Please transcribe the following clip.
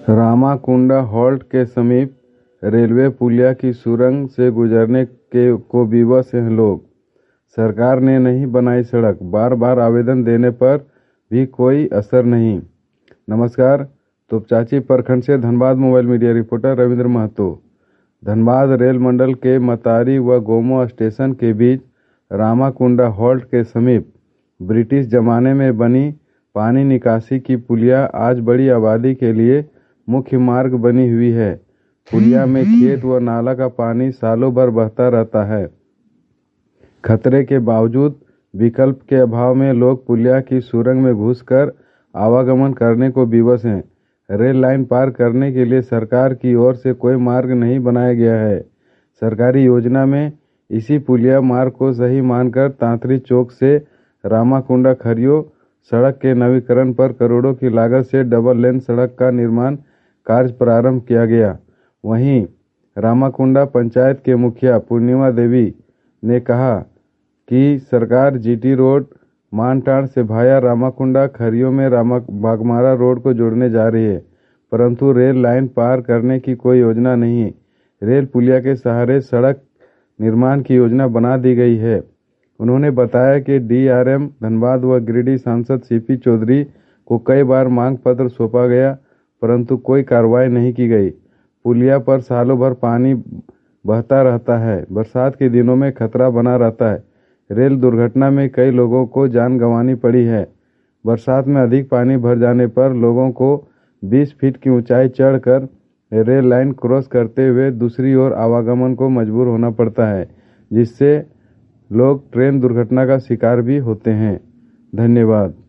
Ramakunda halt के समीप railway पुलिया की सुरंग से गुजरने को विवश हैं लोग। सरकार ने नहीं बनाई सड़क, बार बार आवेदन देने पर भी कोई असर नहीं। नमस्कार, तोपचांची प्रखंड से Dhanbad mobile media reporter Ravindra Mahto. Dhanbad rail मंडल के मतारी व गोमो स्टेशन के बीच रामाकुंडा हॉल्ट के समीप ब्रिटिश जमाने में बनी पानी निकासी की पुलिया आज बड़ी आबादी के लिए मुख्य मार्ग बनी हुई है। पुलिया में खेत व नाला का पानी सालों भर बहता रहता है। खतरे के बावजूद विकल्प के अभाव में लोग पुलिया की सुरंग में घुसकर आवागमन करने को विवश हैं। रेल लाइन पार करने के लिए सरकार की ओर से कोई मार्ग नहीं बनाया गया है। सरकारी योजना में इसी पुलिया मार्ग को सही मानकर तांतरी चौक से रामाकुंडा खरियो सड़क के नवीकरण पर करोड़ों की लागत से डबल लेन सड़क का निर्माण कार्य प्रारंभ किया गया। वहीं रामाकुंडा पंचायत के मुखिया पूर्णिमा देवी ने कहा कि सरकार जीटी रोड मानटाड़ से भाया रामाकुंडा खरियो में बागमारा रोड को जोड़ने जा रही है, परंतु रेल लाइन पार करने की कोई योजना नहीं। रेल पुलिया के सहारे सड़क निर्माण की योजना बना दी गई है। उन्होंने बताया कि डीआरएम धनबाद व गिरिडीह सांसद सीपी चौधरी को कई बार मांग पत्र सौंपा गया, परंतु कोई कार्रवाई नहीं की गई। पुलिया पर सालों भर पानी बहता रहता है। बरसात के दिनों में खतरा बना रहता है। रेल दुर्घटना में कई लोगों को जान गंवानी पड़ी है। बरसात में अधिक पानी भर जाने पर लोगों को 20 फीट की ऊंचाई चढ़कर रेल लाइन क्रॉस करते हुए दूसरी ओर आवागमन को मजबूर होना पड़ता है, जिससे लोग ट्रेन दुर्घटना का शिकार भी होते हैं। धन्यवाद।